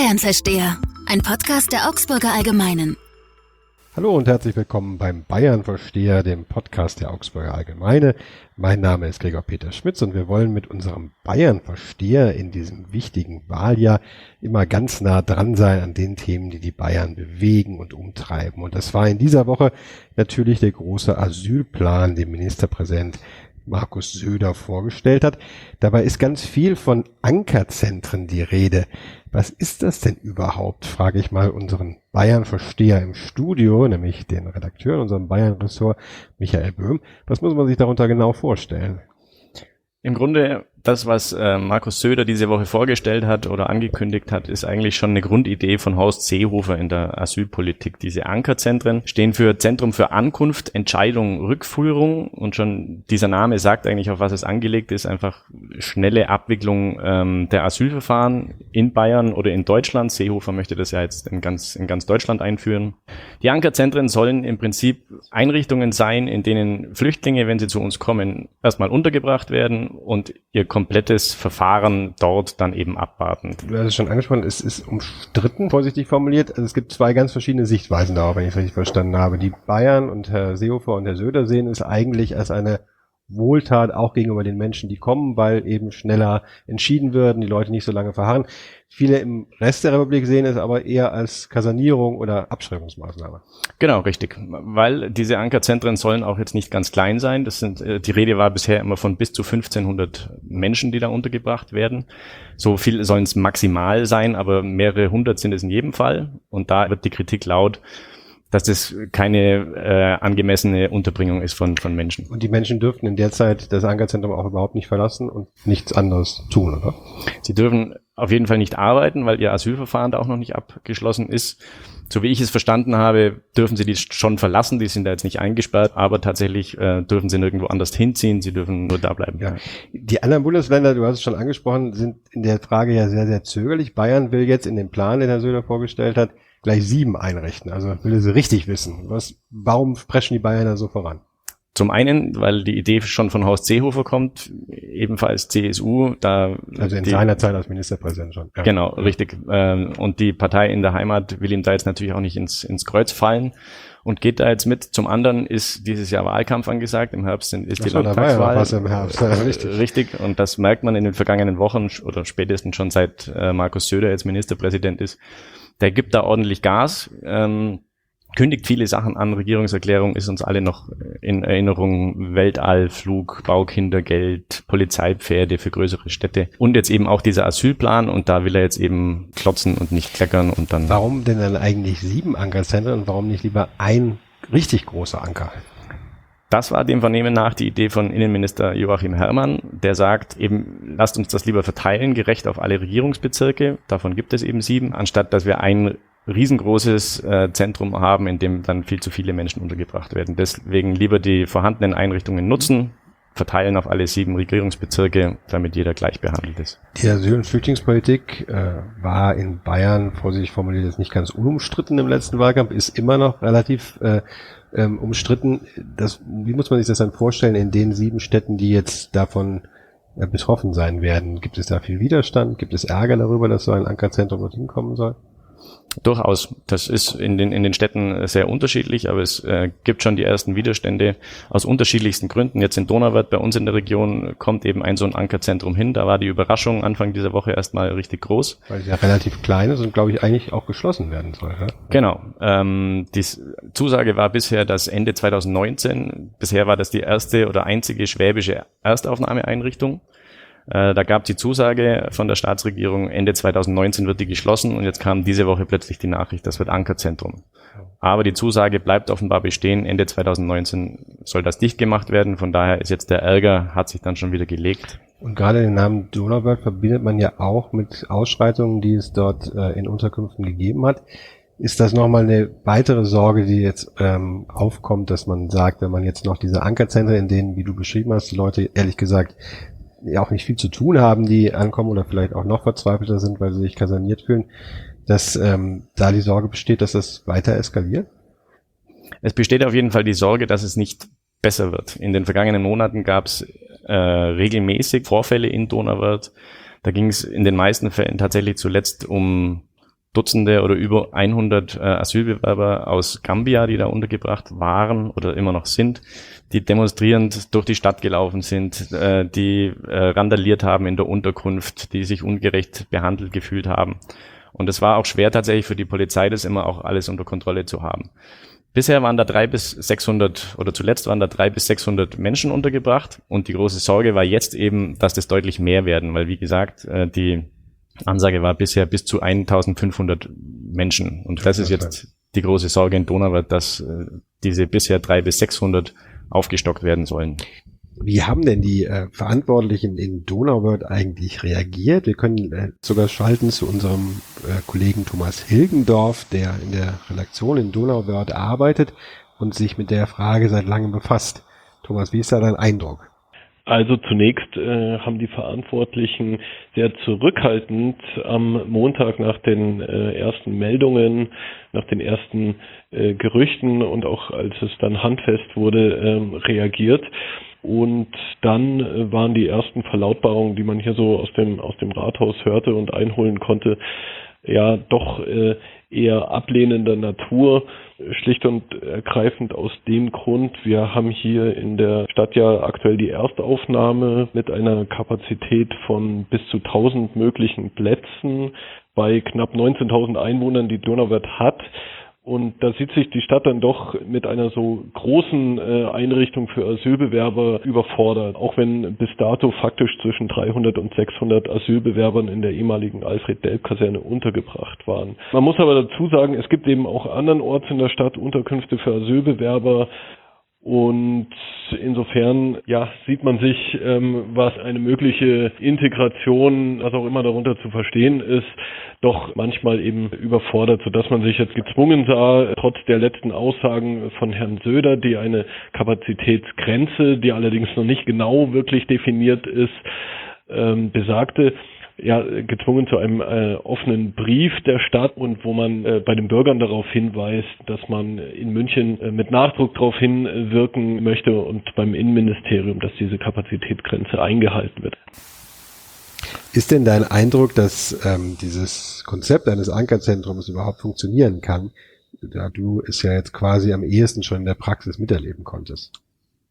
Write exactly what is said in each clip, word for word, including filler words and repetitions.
Bayern-Versteher, ein Podcast der Augsburger Allgemeinen. Hallo und herzlich willkommen beim Bayern-Versteher, dem Podcast der Augsburger Allgemeine. Mein Name ist Gregor Peter Schmitz und wir wollen mit unserem Bayern-Versteher in diesem wichtigen Wahljahr immer ganz nah dran sein an den Themen, die die Bayern bewegen und umtreiben. Und das war in dieser Woche natürlich der große Asylplan, den Ministerpräsident Markus Söder vorgestellt hat. Dabei ist ganz viel von Ankerzentren die Rede. Was ist das denn überhaupt, frage ich mal unseren Bayern-Versteher im Studio, nämlich den Redakteur in unserem Bayern-Ressort, Michael Böhm. Was muss man sich darunter genau vorstellen? Im Grunde, das, was äh, Markus Söder diese Woche vorgestellt hat oder angekündigt hat, ist eigentlich schon eine Grundidee von Horst Seehofer in der Asylpolitik. Diese Ankerzentren stehen für Zentrum für Ankunft, Entscheidung, Rückführung, und schon dieser Name sagt eigentlich, auf was es angelegt ist, einfach schnelle Abwicklung ähm, der Asylverfahren in Bayern oder in Deutschland. Seehofer möchte das ja jetzt in ganz, in ganz Deutschland einführen. Die Ankerzentren sollen im Prinzip Einrichtungen sein, in denen Flüchtlinge, wenn sie zu uns kommen, erstmal untergebracht werden und ihr komplettes Verfahren dort dann eben abwarten. Du hast es schon angesprochen, es ist umstritten, vorsichtig formuliert. Also es gibt zwei ganz verschiedene Sichtweisen darauf, wenn ich es richtig verstanden habe. Die Bayern und Herr Seehofer und Herr Söder sehen es eigentlich als eine Wohltat auch gegenüber den Menschen, die kommen, weil eben schneller entschieden werden, die Leute nicht so lange verharren. Viele im Rest der Republik sehen es aber eher als Kasernierung oder Abschreibungsmaßnahme. Genau, richtig. Weil diese Ankerzentren sollen auch jetzt nicht ganz klein sein. Das sind, die Rede war bisher immer von bis zu fünfzehnhundert Menschen, die da untergebracht werden. So viel sollen es maximal sein, aber mehrere hundert sind es in jedem Fall. Und da wird die Kritik laut, dass das keine äh, angemessene Unterbringung ist von von Menschen. Und die Menschen dürften in der Zeit das Ankerzentrum auch überhaupt nicht verlassen und nichts anderes tun, oder? Sie dürfen auf jeden Fall nicht arbeiten, weil ihr Asylverfahren da auch noch nicht abgeschlossen ist. So wie ich es verstanden habe, dürfen sie die schon verlassen, die sind da jetzt nicht eingesperrt, aber tatsächlich äh, dürfen sie nirgendwo anders hinziehen, sie dürfen nur da bleiben. Ja. Die anderen Bundesländer, du hast es schon angesprochen, sind in der Frage ja sehr, sehr zögerlich. Bayern will jetzt in dem Plan, den Herr Söder vorgestellt hat, gleich sieben einrichten. Also will sie richtig wissen. Was, warum preschen die Bayern da so voran? Zum einen, weil die Idee schon von Horst Seehofer kommt, ebenfalls C S U. Da also in die, seiner Zeit als Ministerpräsident schon. Ja. Genau, richtig. Und die Partei in der Heimat will ihm da jetzt natürlich auch nicht ins, ins Kreuz fallen und geht da jetzt mit. Zum anderen ist dieses Jahr Wahlkampf angesagt. Im Herbst ist die Ach so, Landtagswahl. da war ja was im Herbst. Ja, richtig. Richtig. Und das merkt man in den vergangenen Wochen oder spätestens schon seit äh, Markus Söder jetzt Ministerpräsident ist. Der gibt da ordentlich Gas, ähm, kündigt viele Sachen an. Regierungserklärung ist uns alle noch in Erinnerung. Weltallflug, Baukindergeld, Polizeipferde für größere Städte und jetzt eben auch dieser Asylplan, und da will er jetzt eben klotzen und nicht kleckern und dann. Warum denn dann eigentlich sieben Ankerzentren und warum nicht lieber ein richtig großer Anker? Das war dem Vernehmen nach die Idee von Innenminister Joachim Herrmann, der sagt eben, lasst uns das lieber verteilen, gerecht auf alle Regierungsbezirke, davon gibt es eben sieben, anstatt dass wir ein riesengroßes äh, Zentrum haben, in dem dann viel zu viele Menschen untergebracht werden. Deswegen lieber die vorhandenen Einrichtungen nutzen, verteilen auf alle sieben Regierungsbezirke, damit jeder gleich behandelt ist. Die Asyl- und Flüchtlingspolitik äh, war in Bayern, vorsichtig formuliert, jetzt nicht ganz unumstritten im letzten Wahlkampf, ist immer noch relativ äh, ähm, umstritten. Das, wie muss man sich das dann vorstellen in den sieben Städten, die jetzt davon äh, betroffen sein werden? Gibt es da viel Widerstand? Gibt es Ärger darüber, dass so ein Ankerzentrum dorthin kommen soll? Durchaus. Das ist in den in den Städten sehr unterschiedlich, aber es äh, gibt schon die ersten Widerstände aus unterschiedlichsten Gründen. Jetzt in Donauwörth bei uns in der Region kommt eben ein so ein Ankerzentrum hin. Da war die Überraschung Anfang dieser Woche erstmal richtig groß. Weil es ja relativ klein ist und, glaube ich, eigentlich auch geschlossen werden soll. Ja? Genau. Ähm, die Zusage war bisher, dass Ende zwanzig neunzehn, bisher war das die erste oder einzige schwäbische Erstaufnahmeeinrichtung. Da gab es die Zusage von der Staatsregierung, Ende zwanzig neunzehn wird die geschlossen, und jetzt kam diese Woche plötzlich die Nachricht, das wird Ankerzentrum. Aber die Zusage bleibt offenbar bestehen, Ende zwanzig neunzehn soll das dicht gemacht werden, von daher ist jetzt der Ärger, hat sich dann schon wieder gelegt. Und gerade den Namen Donauwörth verbindet man ja auch mit Ausschreitungen, die es dort äh, in Unterkünften gegeben hat. Ist das nochmal eine weitere Sorge, die jetzt ähm, aufkommt, dass man sagt, wenn man jetzt noch diese Ankerzentren, in denen, wie du beschrieben hast, die Leute ehrlich gesagt ja auch nicht viel zu tun haben, die ankommen oder vielleicht auch noch verzweifelter sind, weil sie sich kaserniert fühlen, dass ähm, da die Sorge besteht, dass das weiter eskaliert? Es besteht auf jeden Fall die Sorge, dass es nicht besser wird. In den vergangenen Monaten gab es äh, regelmäßig Vorfälle in Donauwörth. Da ging es in den meisten Fällen tatsächlich zuletzt um Dutzende oder über hundert äh, Asylbewerber aus Gambia, die da untergebracht waren oder immer noch sind, die demonstrierend durch die Stadt gelaufen sind, äh, die äh, randaliert haben in der Unterkunft, die sich ungerecht behandelt gefühlt haben. Und es war auch schwer tatsächlich für die Polizei, das immer auch alles unter Kontrolle zu haben. Bisher waren da drei bis sechshundert oder zuletzt waren da drei bis sechshundert Menschen untergebracht und die große Sorge war jetzt eben, dass das deutlich mehr werden, weil wie gesagt, äh, die Ansage war bisher bis zu eintausendfünfhundert Menschen. Und das ist jetzt die große Sorge in Donauwörth, dass äh, diese bisher drei bis sechshundert aufgestockt werden sollen. Wie haben denn die äh, Verantwortlichen in Donauwörth eigentlich reagiert? Wir können äh, sogar schalten zu unserem äh, Kollegen Thomas Hilgendorf, der in der Redaktion in Donauwörth arbeitet und sich mit der Frage seit langem befasst. Thomas, wie ist da dein Eindruck? Also zunächst äh, haben die Verantwortlichen sehr zurückhaltend am Montag nach den äh, ersten Meldungen, nach den ersten äh, Gerüchten und auch als es dann handfest wurde, ähm, reagiert. Und dann äh, waren die ersten Verlautbarungen, die man hier so aus dem aus dem Rathaus hörte und einholen konnte, ja doch äh, eher ablehnender Natur, schlicht und ergreifend aus dem Grund, wir haben hier in der Stadt ja aktuell die Erstaufnahme mit einer Kapazität von bis zu tausend möglichen Plätzen bei knapp neunzehntausend Einwohnern, die Donauwörth hat. Und da sieht sich die Stadt dann doch mit einer so großen äh, Einrichtung für Asylbewerber überfordert, auch wenn bis dato faktisch zwischen dreihundert und sechshundert Asylbewerbern in der ehemaligen Alfred-Delp-Kaserne untergebracht waren. Man muss aber dazu sagen, es gibt eben auch andernorts in der Stadt Unterkünfte für Asylbewerber. Und insofern, ja, sieht man sich, ähm, was eine mögliche Integration, was auch immer darunter zu verstehen ist, doch manchmal eben überfordert, sodass man sich jetzt gezwungen sah, trotz der letzten Aussagen von Herrn Söder, die eine Kapazitätsgrenze, die allerdings noch nicht genau wirklich definiert ist, ähm, besagte, ja, gezwungen zu einem äh, offenen Brief der Stadt und wo man äh, bei den Bürgern darauf hinweist, dass man in München äh, mit Nachdruck darauf hinwirken möchte und beim Innenministerium, dass diese Kapazitätsgrenze eingehalten wird. Ist denn dein Eindruck, dass ähm, dieses Konzept eines Ankerzentrums überhaupt funktionieren kann, da du es ja jetzt quasi am ehesten schon in der Praxis miterleben konntest?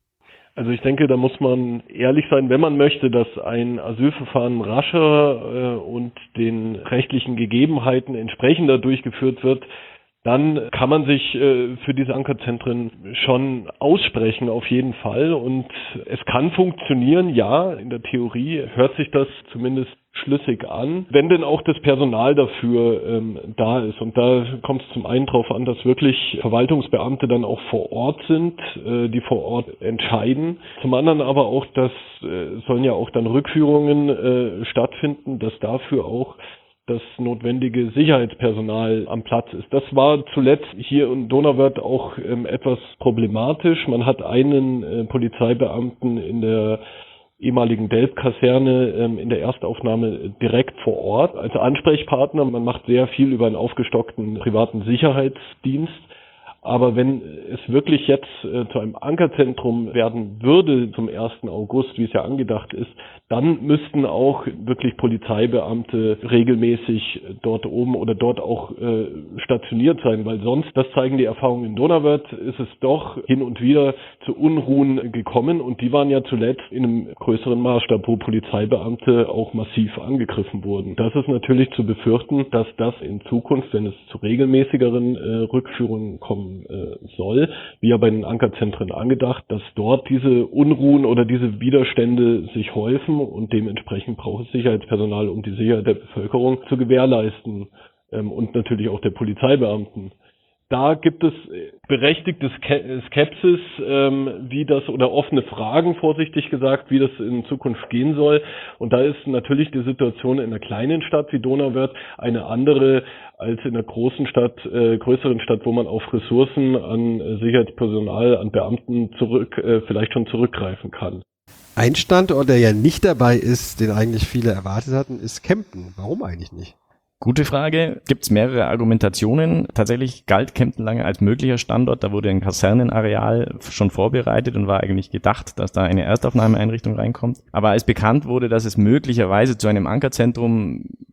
Also ich denke, da muss man ehrlich sein, wenn man möchte, dass ein Asylverfahren rascher äh, und den rechtlichen Gegebenheiten entsprechender durchgeführt wird, dann kann man sich äh, für diese Ankerzentren schon aussprechen, auf jeden Fall. Und es kann funktionieren, ja, in der Theorie hört sich das zumindest schlüssig an, wenn denn auch das Personal dafür ähm, da ist. Und da kommt es zum einen darauf an, dass wirklich Verwaltungsbeamte dann auch vor Ort sind, äh, die vor Ort entscheiden. Zum anderen aber auch, dass äh, sollen ja auch dann Rückführungen äh, stattfinden, dass dafür auch das notwendige Sicherheitspersonal am Platz ist. Das war zuletzt hier in Donauwörth auch ähm, etwas problematisch. Man hat einen äh, Polizeibeamten in der ehemaligen Delp-Kaserne ähm, in der Erstaufnahme direkt vor Ort als Ansprechpartner. Man macht sehr viel über einen aufgestockten privaten Sicherheitsdienst. Aber wenn es wirklich jetzt äh, zu einem Ankerzentrum werden würde zum ersten August, wie es ja angedacht ist, dann müssten auch wirklich Polizeibeamte regelmäßig dort oben oder dort auch äh, stationiert sein, weil sonst, das zeigen die Erfahrungen in Donauwörth, ist es doch hin und wieder zu Unruhen gekommen und die waren ja zuletzt in einem größeren Maßstab, wo Polizeibeamte auch massiv angegriffen wurden. Das ist natürlich zu befürchten, dass das in Zukunft, wenn es zu regelmäßigeren äh, Rückführungen kommen äh, soll, wie ja bei den Ankerzentren angedacht, dass dort diese Unruhen oder diese Widerstände sich häufen und dementsprechend braucht es Sicherheitspersonal, um die Sicherheit der Bevölkerung zu gewährleisten ähm, und natürlich auch der Polizeibeamten. Da gibt es berechtigte Skepsis, ähm, wie das oder offene Fragen, vorsichtig gesagt, wie das in Zukunft gehen soll. Und da ist natürlich die Situation in einer kleinen Stadt wie Donauwörth eine andere als in einer großen Stadt, äh, größeren Stadt, wo man auf Ressourcen an äh, Sicherheitspersonal, an Beamten zurück, äh, vielleicht schon zurückgreifen kann. Ein Standort, der ja nicht dabei ist, den eigentlich viele erwartet hatten, ist Kempten. Warum eigentlich nicht? Gute Frage. Gibt es mehrere Argumentationen. Tatsächlich galt Kempten lange als möglicher Standort. Da wurde ein Kasernenareal schon vorbereitet und war eigentlich gedacht, dass da eine Erstaufnahmeeinrichtung reinkommt. Aber als bekannt wurde, dass es möglicherweise zu einem Ankerzentrum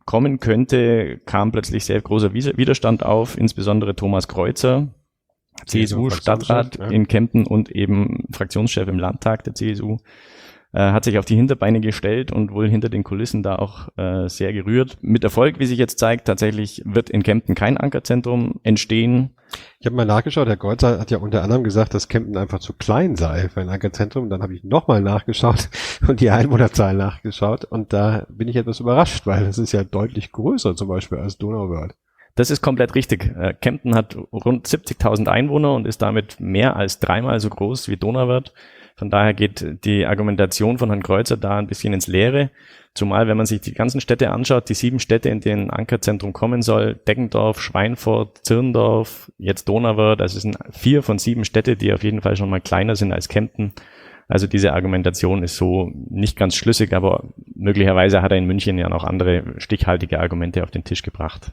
kommen könnte, kam plötzlich sehr großer Widerstand auf, insbesondere Thomas Kreuzer, C S U-Stadtrat ja. in Kempten und eben Fraktionschef im Landtag der C S U, äh, hat sich auf die Hinterbeine gestellt und wohl hinter den Kulissen da auch äh, sehr gerührt. Mit Erfolg, wie sich jetzt zeigt, tatsächlich wird in Kempten kein Ankerzentrum entstehen. Ich habe mal nachgeschaut, Herr Kreuzer hat ja unter anderem gesagt, dass Kempten einfach zu klein sei für ein Ankerzentrum. Dann habe ich nochmal nachgeschaut und die Einwohnerzahl nachgeschaut und da bin ich etwas überrascht, weil es ist ja deutlich größer zum Beispiel als Donauwörth. Das ist komplett richtig. Kempten hat rund siebzigtausend Einwohner und ist damit mehr als dreimal so groß wie Donauwörth. Von daher geht die Argumentation von Herrn Kreuzer da ein bisschen ins Leere. Zumal, wenn man sich die ganzen Städte anschaut, die sieben Städte, in denen ein Ankerzentrum kommen soll, Deggendorf, Schweinfurt, Zirndorf, jetzt Donauwörth, das sind vier von sieben Städte, die auf jeden Fall schon mal kleiner sind als Kempten. Also diese Argumentation ist so nicht ganz schlüssig, aber möglicherweise hat er in München ja noch andere stichhaltige Argumente auf den Tisch gebracht.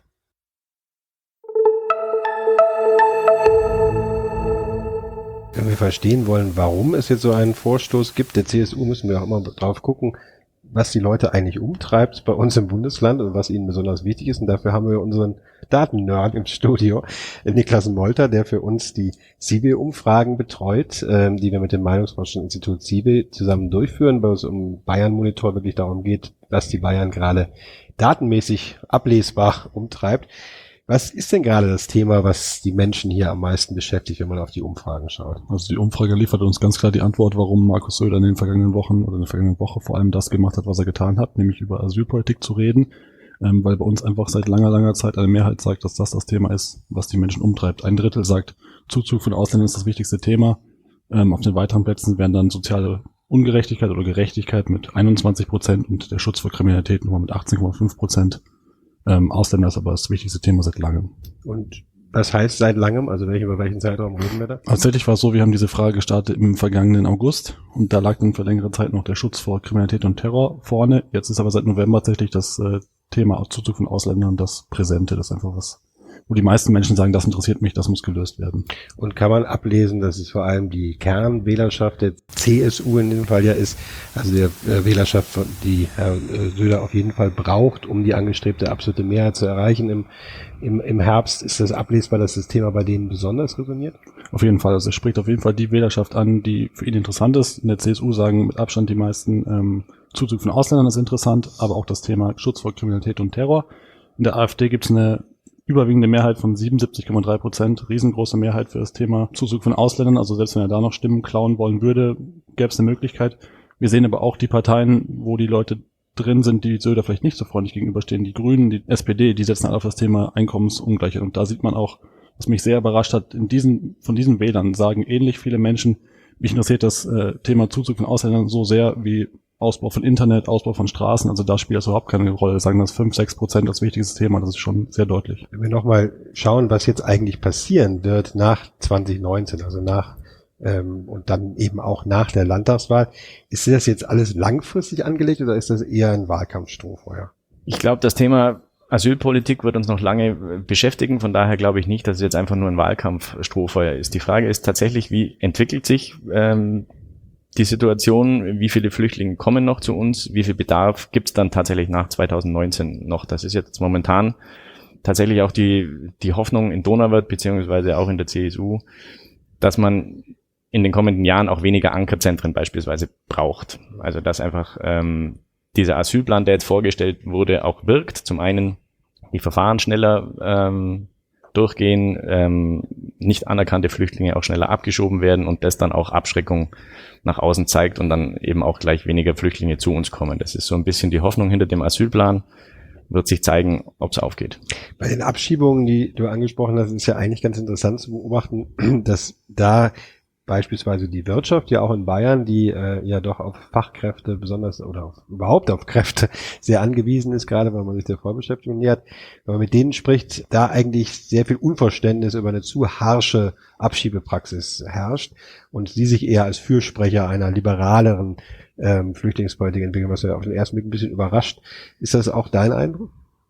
Wenn wir verstehen wollen, warum es jetzt so einen Vorstoß gibt, der C S U, müssen wir auch immer drauf gucken, was die Leute eigentlich umtreibt bei uns im Bundesland und was ihnen besonders wichtig ist. Und dafür haben wir unseren Daten-Nerd im Studio, Niklas Molter, der für uns die S I B E-Umfragen betreut, ähm, die wir mit dem Meinungsforschungsinstitut S I B E zusammen durchführen, weil es um Bayern-Monitor wirklich darum geht, was die Bayern gerade datenmäßig ablesbar umtreibt. Was ist denn gerade das Thema, was die Menschen hier am meisten beschäftigt, wenn man auf die Umfragen schaut? Also die Umfrage liefert uns ganz klar die Antwort, warum Markus Söder in den vergangenen Wochen oder in der vergangenen Woche vor allem das gemacht hat, was er getan hat, nämlich über Asylpolitik zu reden, ähm, weil bei uns einfach seit langer, langer Zeit eine Mehrheit sagt, dass das das Thema ist, was die Menschen umtreibt. Ein Drittel sagt, Zuzug von Ausländern ist das wichtigste Thema. Ähm, auf den weiteren Plätzen wären dann soziale Ungerechtigkeit oder Gerechtigkeit mit einundzwanzig Prozent und der Schutz vor Kriminalität nochmal mit achtzehn Komma fünf Prozent. Ähm, Ausländer ist aber das wichtigste Thema seit langem. Und was heißt seit langem? Also welchen, über welchen Zeitraum reden wir da? Tatsächlich war es so, wir haben diese Frage gestartet im vergangenen August und da lag dann für längere Zeit noch der Schutz vor Kriminalität und Terror vorne. Jetzt ist aber seit November tatsächlich das äh, Thema Zuzug von Ausländern das Präsente, das ist einfach was, wo die meisten Menschen sagen, das interessiert mich, das muss gelöst werden. Und kann man ablesen, dass es vor allem die Kernwählerschaft der C S U in dem Fall ja ist, also der äh, Wählerschaft, die Herr äh, Söder auf jeden Fall braucht, um die angestrebte absolute Mehrheit zu erreichen im, im, im Herbst. Ist das ablesbar, dass das Thema bei denen besonders resoniert? Auf jeden Fall, also es spricht auf jeden Fall die Wählerschaft an, die für ihn interessant ist. In der C S U sagen mit Abstand die meisten, ähm, Zuzug von Ausländern ist interessant, aber auch das Thema Schutz vor Kriminalität und Terror. In der AfD gibt es eine überwiegende Mehrheit von siebenundsiebzig Komma drei Prozent, riesengroße Mehrheit für das Thema Zuzug von Ausländern. Also selbst wenn er da noch Stimmen klauen wollen würde, gäbe es eine Möglichkeit. Wir sehen aber auch die Parteien, wo die Leute drin sind, die Söder vielleicht nicht so freundlich gegenüberstehen. Die Grünen, die S P D, die setzen alle auf das Thema Einkommensungleichheit. Und da sieht man auch, was mich sehr überrascht hat, in diesen, von diesen Wählern sagen ähnlich viele Menschen, mich interessiert das äh, Thema Zuzug von Ausländern so sehr wie Ausbau von Internet, Ausbau von Straßen, also da spielt das überhaupt keine Rolle. Sagen das fünf, sechs Prozent als wichtigstes Thema, das ist schon sehr deutlich. Wenn wir nochmal schauen, was jetzt eigentlich passieren wird nach zwanzig neunzehn, also nach ähm, und dann eben auch nach der Landtagswahl, ist das jetzt alles langfristig angelegt oder ist das eher ein Wahlkampfstrohfeuer? Ich glaube, das Thema Asylpolitik wird uns noch lange beschäftigen, von daher glaube ich nicht, dass es jetzt einfach nur ein Wahlkampfstrohfeuer ist. Die Frage ist tatsächlich, wie entwickelt sich ähm, die Situation, wie viele Flüchtlinge kommen noch zu uns, wie viel Bedarf gibt es dann tatsächlich nach zwanzig neunzehn noch. Das ist jetzt momentan tatsächlich auch die die Hoffnung in Donauwörth beziehungsweise auch in der C S U, dass man in den kommenden Jahren auch weniger Ankerzentren beispielsweise braucht. Also dass einfach ähm, dieser Asylplan, der jetzt vorgestellt wurde, auch wirkt. Zum einen die Verfahren schneller ähm, durchgehen, ähm, nicht anerkannte Flüchtlinge auch schneller abgeschoben werden und das dann auch Abschreckung nach außen zeigt und dann eben auch gleich weniger Flüchtlinge zu uns kommen. Das ist so ein bisschen die Hoffnung hinter dem Asylplan. Wird sich zeigen, ob es aufgeht. Bei den Abschiebungen, die du angesprochen hast, ist ja eigentlich ganz interessant zu beobachten, dass da beispielsweise die Wirtschaft ja auch in Bayern, die äh, ja doch auf Fachkräfte besonders oder auf, überhaupt auf Kräfte sehr angewiesen ist, gerade weil man sich der Vollbeschäftigung nähert, wenn man mit denen spricht, da eigentlich sehr viel Unverständnis über eine zu harsche Abschiebepraxis herrscht und sie sich eher als Fürsprecher einer liberaleren ähm, Flüchtlingspolitik entwickeln, was ja auf den ersten Blick ein bisschen überrascht. Ist das auch dein Eindruck?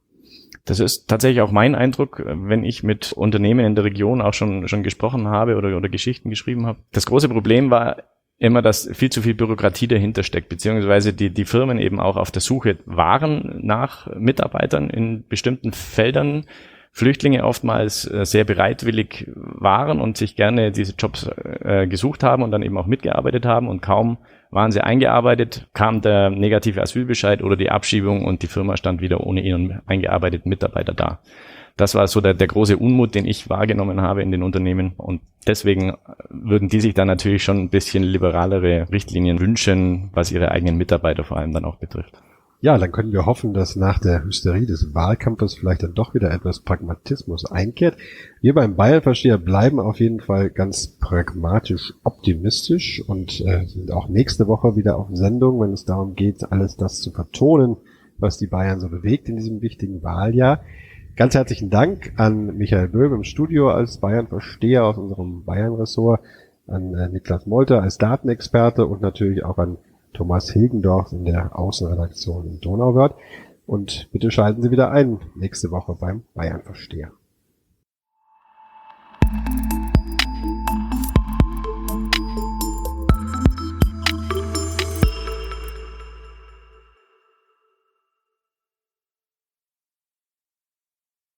Das ist tatsächlich auch mein Eindruck, wenn ich mit Unternehmen in der Region auch schon schon gesprochen habe oder oder Geschichten geschrieben habe. Das große Problem war immer, dass viel zu viel Bürokratie dahinter steckt, beziehungsweise die, die Firmen eben auch auf der Suche waren nach Mitarbeitern in bestimmten Feldern, Flüchtlinge oftmals äh, sehr bereitwillig waren und sich gerne diese Jobs äh, gesucht haben und dann eben auch mitgearbeitet haben, und kaum waren sie eingearbeitet, kam der negative Asylbescheid oder die Abschiebung und die Firma stand wieder ohne ihren eingearbeiteten Mitarbeiter da. Das war so der, der große Unmut, den ich wahrgenommen habe in den Unternehmen, und deswegen würden die sich dann natürlich schon ein bisschen liberalere Richtlinien wünschen, was ihre eigenen Mitarbeiter vor allem dann auch betrifft. Ja, dann können wir hoffen, dass nach der Hysterie des Wahlkampfes vielleicht dann doch wieder etwas Pragmatismus einkehrt. Wir beim Bayern-Versteher bleiben auf jeden Fall ganz pragmatisch optimistisch und äh, sind auch nächste Woche wieder auf Sendung, wenn es darum geht, alles das zu vertonen, was die Bayern so bewegt in diesem wichtigen Wahljahr. Ganz herzlichen Dank an Michael Böhm im Studio als Bayern-Versteher aus unserem Bayern-Ressort, an äh, Niklas Molter als Datenexperte und natürlich auch an Thomas Hilgendorf in der Außenredaktion in Donauwörth. Und bitte schalten Sie wieder ein nächste Woche beim Bayern-Versteher.